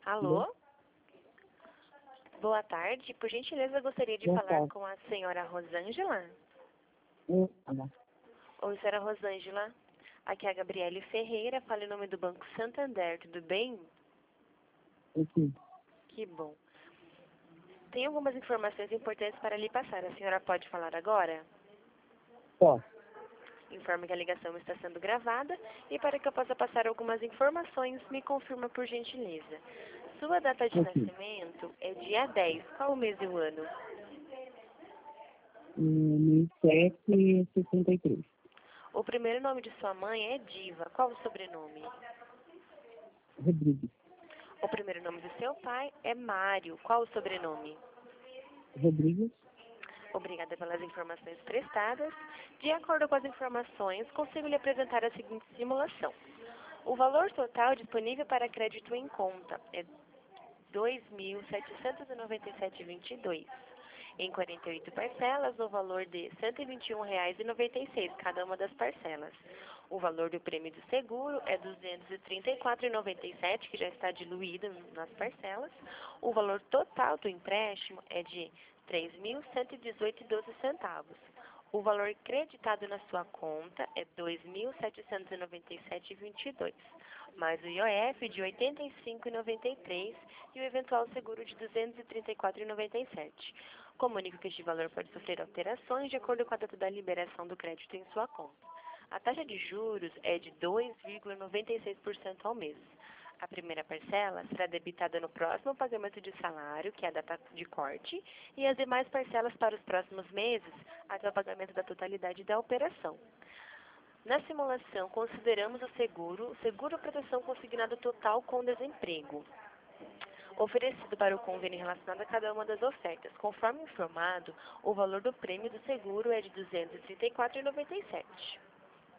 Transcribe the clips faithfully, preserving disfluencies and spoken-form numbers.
Alô? Boa tarde. Por gentileza, eu gostaria de Boa falar tarde. com a senhora Rosângela. Eu, Ana. Oi, senhora Rosângela. Aqui é a Gabriele Ferreira, falo em nome do Banco Santander, tudo bem? Aqui. Que bom. Tem algumas informações importantes para lhe passar. A senhora pode falar agora? Posso. Informe que a ligação está sendo gravada e para que eu possa passar algumas informações, me confirma por gentileza. Sua data de Aqui. nascimento é dia dez. Qual o mês e o ano? mil setecentos e sessenta e três. O primeiro nome de sua mãe é Diva. Qual o sobrenome? Rodrigues. O primeiro nome do seu pai é Mário. Qual o sobrenome? Rodrigues. Obrigada pelas informações prestadas. De acordo com as informações, consigo lhe apresentar a seguinte simulação. O valor total disponível para crédito em conta é dois mil setecentos e noventa e sete vírgula vinte e dois. Em quarenta e oito parcelas, no valor de cento e vinte e um reais e noventa e seis cada uma das parcelas. O valor do prêmio do seguro é duzentos e trinta e quatro reais e noventa e sete centavos, que já está diluído nas parcelas. O valor total do empréstimo é de três mil cento e dezoito reais e doze centavos. O valor creditado na sua conta é dois mil setecentos e noventa e sete reais e vinte e dois centavos, mais o I O F de oitenta e cinco reais e noventa e três centavos e o eventual seguro de duzentos e trinta e quatro reais e noventa e sete centavos. Comunico que este valor pode sofrer alterações de acordo com a data da liberação do crédito em sua conta. A taxa de juros é de dois vírgula noventa e seis por cento ao mês. A primeira parcela será debitada no próximo pagamento de salário, que é a data de corte, e as demais parcelas para os próximos meses, até o pagamento da totalidade da operação. Na simulação, consideramos o seguro, o seguro proteção consignado total com desemprego, oferecido para o convênio relacionado a cada uma das ofertas. Conforme informado, o valor do prêmio do seguro é de duzentos e trinta e quatro reais e noventa e sete centavos.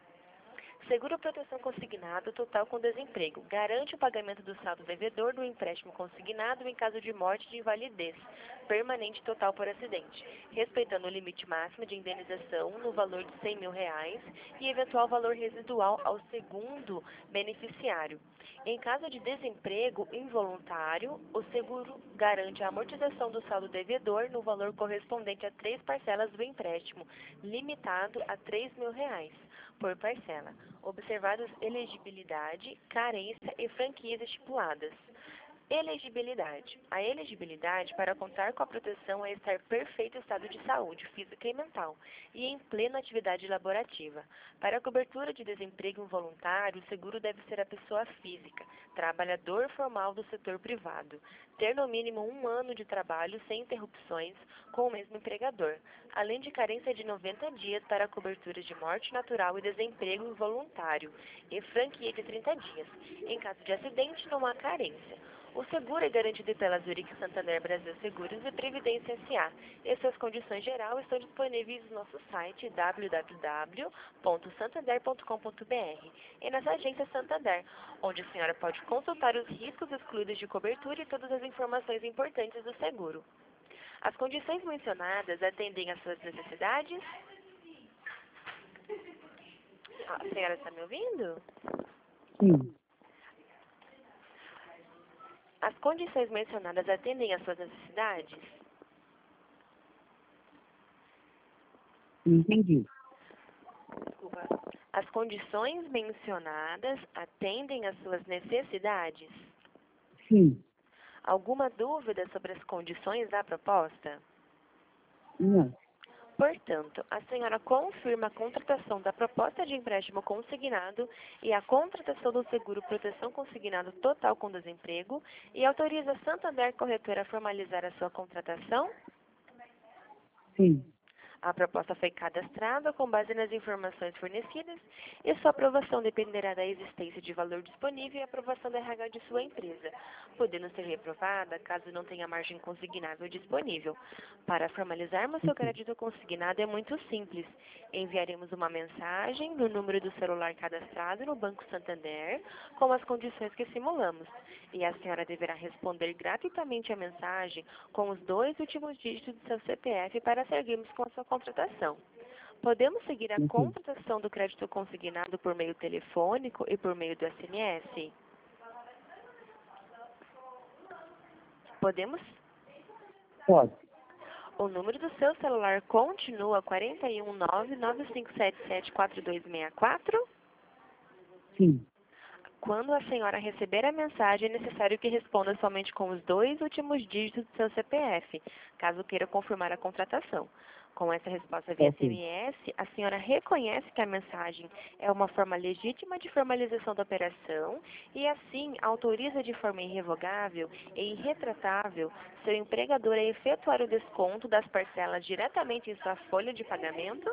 Seguro proteção consignado total com desemprego. Garante o pagamento do saldo devedor do empréstimo consignado em caso de morte de invalidez permanente total por acidente, respeitando o limite máximo de indenização no valor de cem mil reais e eventual valor residual ao segundo beneficiário. Em caso de desemprego involuntário, o seguro garante a amortização do saldo devedor no valor correspondente a três parcelas do empréstimo, limitado a três mil reais por parcela, observados elegibilidade, carência e franquias estipuladas. Elegibilidade. A elegibilidade para contar com a proteção é estar em perfeito estado de saúde física e mental e em plena atividade laborativa. Para a cobertura de desemprego involuntário, o seguro deve ser a pessoa física, trabalhador formal do setor privado, ter no mínimo um ano de trabalho sem interrupções com o mesmo empregador, além de carência de noventa dias para a cobertura de morte natural e desemprego involuntário e franquia de trinta dias. Em caso de acidente, não há carência. O seguro é garantido pela Zurich Santander Brasil Seguros e Previdência S A e suas condições gerais estão disponíveis no nosso site w w w ponto santander ponto com ponto b r e nas agências Santander, onde a senhora pode consultar os riscos excluídos de cobertura e todas as informações importantes do seguro. As condições mencionadas atendem às suas necessidades? A senhora está me ouvindo? Sim. As condições mencionadas atendem às suas necessidades? Entendi. Desculpa. As condições mencionadas atendem às suas necessidades? Sim. Alguma dúvida sobre as condições da proposta? Não. Portanto, a senhora confirma a contratação da proposta de empréstimo consignado e a contratação do seguro proteção consignado total com desemprego e autoriza a Santander Corretora a formalizar a sua contratação? Sim. A proposta foi cadastrada com base nas informações fornecidas e sua aprovação dependerá da existência de valor disponível e aprovação da R H de sua empresa, podendo ser reprovada caso não tenha margem consignável disponível. Para formalizarmos seu crédito consignado é muito simples. Enviaremos uma mensagem no número do celular cadastrado no Banco Santander com as condições que simulamos. E a senhora deverá responder gratuitamente a mensagem com os dois últimos dígitos do seu C P F para seguirmos com a sua contratação. Podemos seguir a Sim. contratação do crédito consignado por meio telefônico e por meio do S M S? Podemos? Pode. O número do seu celular continua quatro um nove, nove cinco sete sete, quatro dois seis quatro? Sim. Quando a senhora receber a mensagem, é necessário que responda somente com os dois últimos dígitos do seu C P F, caso queira confirmar a contratação. Com essa resposta via Ok. S M S, a senhora reconhece que a mensagem é uma forma legítima de formalização da operação e, assim, autoriza de forma irrevogável e irretratável seu empregador a efetuar o desconto das parcelas diretamente em sua folha de pagamento?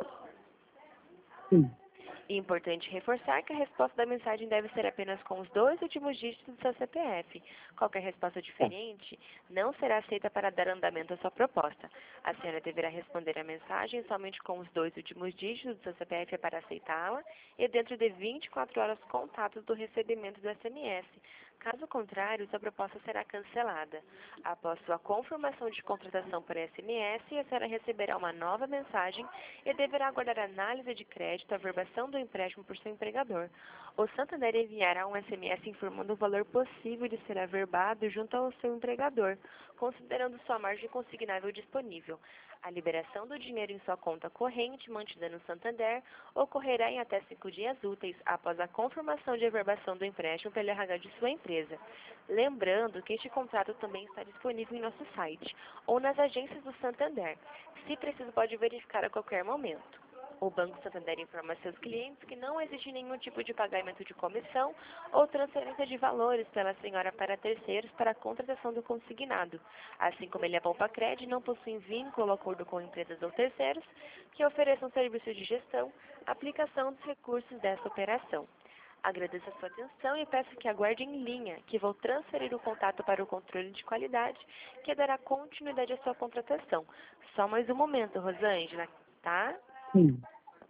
Sim. É importante reforçar que a resposta da mensagem deve ser apenas com os dois últimos dígitos do seu C P F. Qualquer resposta Tá. diferente não será aceita para dar andamento à sua proposta. A senhora deverá responder a mensagem somente com os dois últimos dígitos do seu C P F para aceitá-la e dentro de vinte e quatro horas contatos do recebimento do S M S. Caso contrário, sua proposta será cancelada. Após sua confirmação de contratação por S M S, a senhora receberá uma nova mensagem e deverá aguardar a análise de crédito, a averbação do empréstimo por seu empregador. O Santander enviará um S M S informando o valor possível de ser averbado junto ao seu empregador, considerando sua margem consignável disponível. A liberação do dinheiro em sua conta corrente, mantida no Santander, ocorrerá em até cinco dias úteis após a confirmação de averbação do empréstimo pelo R H de sua empresa. Lembrando que este contrato também está disponível em nosso site ou nas agências do Santander. Se preciso, pode verificar a qualquer momento. O Banco Santander informa a seus clientes que não existe nenhum tipo de pagamento de comissão ou transferência de valores pela senhora para terceiros para a contratação do consignado. Assim como ele, a Poupa Cred, não possui vínculo ou acordo com empresas ou terceiros que ofereçam serviços de gestão, aplicação dos recursos dessa operação. Agradeço a sua atenção e peço que aguarde em linha, que vou transferir o contato para o controle de qualidade, que dará continuidade à sua contratação. Só mais um momento, Rosângela, tá? Sim.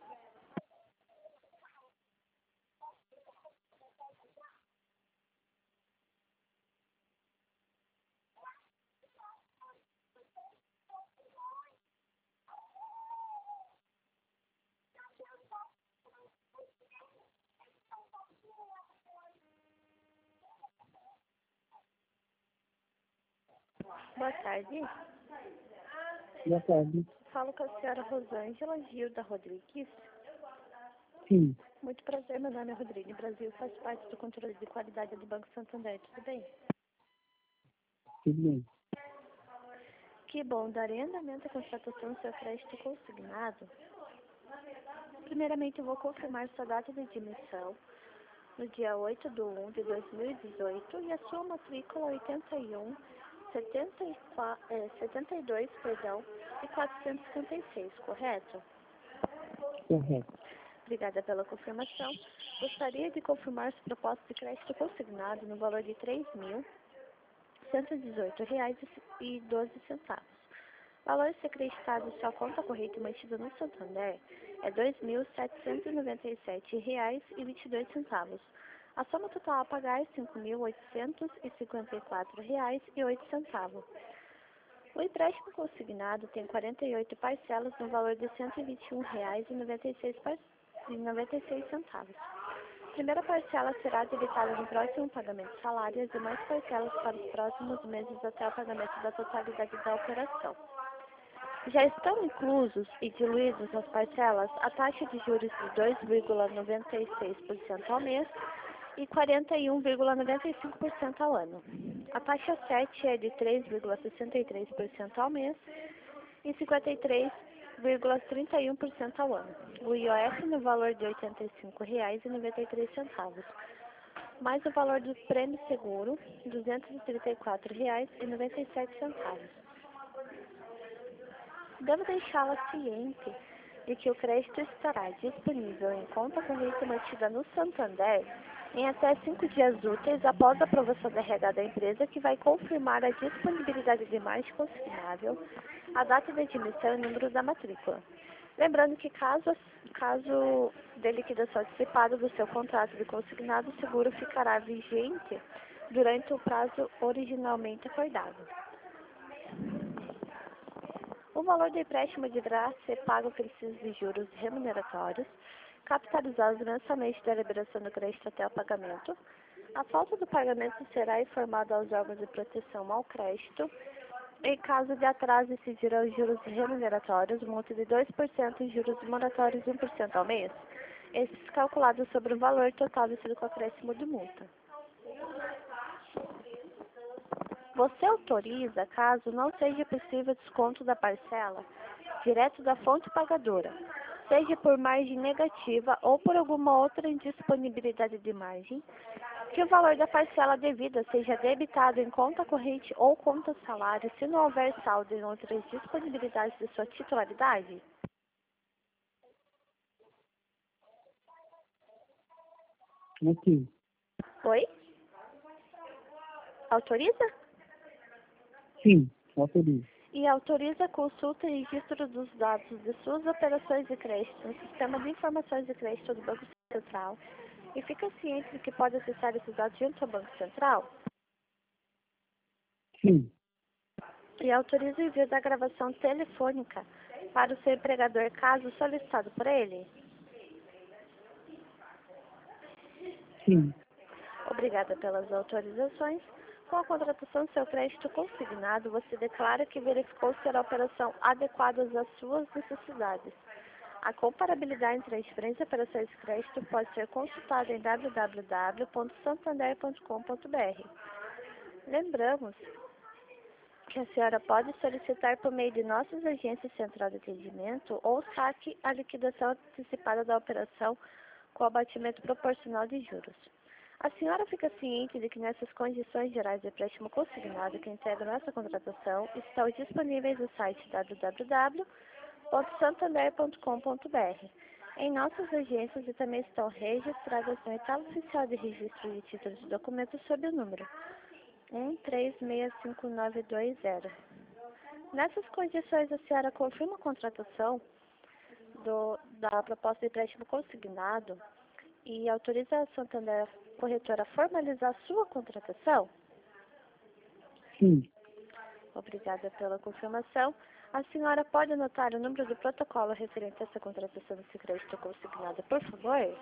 Boa tarde. Boa tarde. Falo com a senhora Rosângela Gilda Rodrigues. Sim. Muito prazer, meu nome é Rodrigo Brasil, faz parte do controle de qualidade do Banco Santander, tudo bem? Tudo bem. Que bom, darei andamento à contratação do seu crédito consignado. Primeiramente, eu vou confirmar sua data de admissão no dia oito de um de dois mil e dezoito e a sua matrícula oitenta e um, setenta e quatro, é, setenta e dois, perdão, e quatrocentos e cinquenta e seis, correto? Correto. Obrigada pela confirmação. Gostaria de confirmar sua proposta de crédito consignado no valor de três mil cento e dezoito reais e doze centavos. O valor a ser acreditado em sua conta corrente mantida no Santander é dois mil setecentos e noventa e sete reais e vinte e dois centavos. A soma total a pagar é cinco mil oitocentos e cinquenta e quatro reais e oito centavos. O empréstimo consignado tem quarenta e oito parcelas no valor de cento e vinte e um reais e noventa e seis centavos. A primeira parcela será debitada no próximo pagamento de salário e as demais parcelas para os próximos meses até o pagamento da totalidade da operação. Já estão inclusos e diluídos nas parcelas a taxa de juros de dois vírgula noventa e seis por cento ao mês e quarenta e um vírgula noventa e cinco por cento ao ano. A taxa sete é de três vírgula sessenta e três por cento ao mês e cinquenta e três vírgula trinta e um por cento ao ano. O I O F no valor de oitenta e cinco reais e noventa e três centavos, mais o valor do prêmio seguro, duzentos e trinta e quatro reais e noventa e sete centavos. Devo deixá-la ciente de que o crédito estará disponível em conta corrente mantida no Santander em até cinco dias úteis após a aprovação da R H da empresa, que vai confirmar a disponibilidade de margem consignável, a data de admissão e o número da matrícula. Lembrando que caso, caso de liquidação antecipada do seu contrato de consignado, o seguro ficará vigente durante o prazo originalmente acordado. O valor do empréstimo deverá ser pago pelos de juros remuneratórios, capitalizados mensalmente da liberação do crédito até o pagamento, A falta do pagamento será informada aos órgãos de proteção ao crédito. Em caso de atraso, incidirão os juros remuneratórios, multa de dois por cento e juros moratórios de um por cento ao mês. Esses calculados sobre o valor total vencido com acréscimo de multa. Você autoriza caso não seja possível desconto da parcela direto da fonte pagadora, seja por margem negativa ou por alguma outra indisponibilidade de margem, que o valor da parcela devida seja debitado em conta corrente ou conta salário, se não houver saldo em outras disponibilidades de sua titularidade? Aqui. Oi? Autoriza? Sim, autorizo. E autoriza a consulta e registro dos dados de suas operações de crédito no Sistema de Informações de Crédito do Banco Central e fica ciente de que pode acessar esses dados junto ao Banco Central? Sim, E autoriza o envio da gravação telefônica para o seu empregador caso solicitado por ele? sim, Obrigada pelas autorizações. Com a contratação do seu crédito consignado, você declara que verificou ser a operação adequada às suas necessidades. A comparabilidade entre as diferentes operações de crédito pode ser consultada em w w w ponto santander ponto com ponto b r. Lembramos que a senhora pode solicitar por meio de nossas agências central de atendimento ou saque a liquidação antecipada da operação com abatimento proporcional de juros. A senhora fica ciente de que nessas condições gerais de empréstimo consignado que integram essa contratação estão disponíveis no site w w w ponto santander ponto com ponto b r. Em nossas agências e também estão registradas no Estado Oficial de Registro de Títulos de Documentos sob o número um três seis cinco nove dois zero. Nessas condições, a senhora confirma a contratação do, da proposta de empréstimo consignado e autoriza a Santander Corretora a formalizar sua contratação? sim. Obrigada pela confirmação. A senhora pode anotar o número do protocolo referente a essa contratação desse crédito consignado, por favor?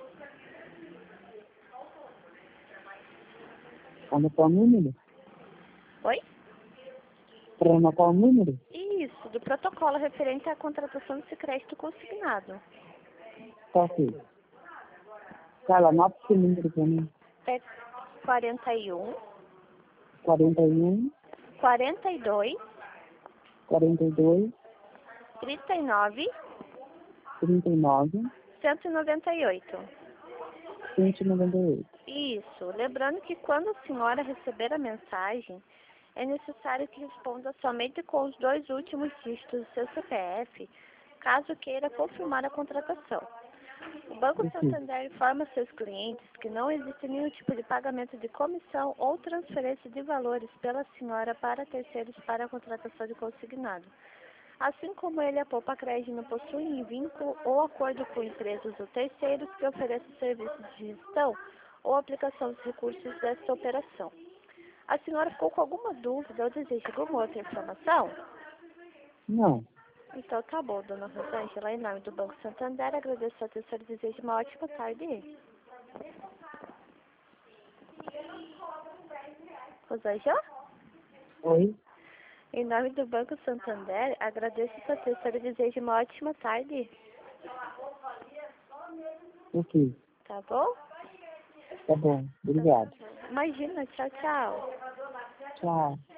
Anotar o número? Oi? Para anotar o número? Isso, do protocolo referente à contratação desse crédito consignado. Tá ok. Carla, anota esse número para mim. É quarenta e um, quarenta e um, quarenta e dois, quarenta e dois, trinta e nove, trinta e nove, cento e noventa e oito. cento e noventa e oito. Isso. Lembrando que quando a senhora receber a mensagem, é necessário que responda somente com os dois últimos dígitos do seu C P F, caso queira confirmar a contratação. O Banco Santander informa seus clientes que não existe nenhum tipo de pagamento de comissão ou transferência de valores pela senhora para terceiros para a contratação de consignado. Assim como ele, a Poupa Crédito não possui vínculo ou acordo com empresas ou terceiros que ofereçam serviços de gestão ou aplicação dos recursos desta operação. A senhora ficou com alguma dúvida ou deseja alguma outra informação? Não. Então tá bom, dona Rosângela. Em nome do Banco Santander, agradeço a atenção e desejo uma ótima tarde. Rosângela? Oi? Em nome do Banco Santander, agradeço a sua atenção e desejo uma ótima tarde. Ok. Tá bom? Tá bom. Obrigado. Imagina, tchau, tchau. Tchau.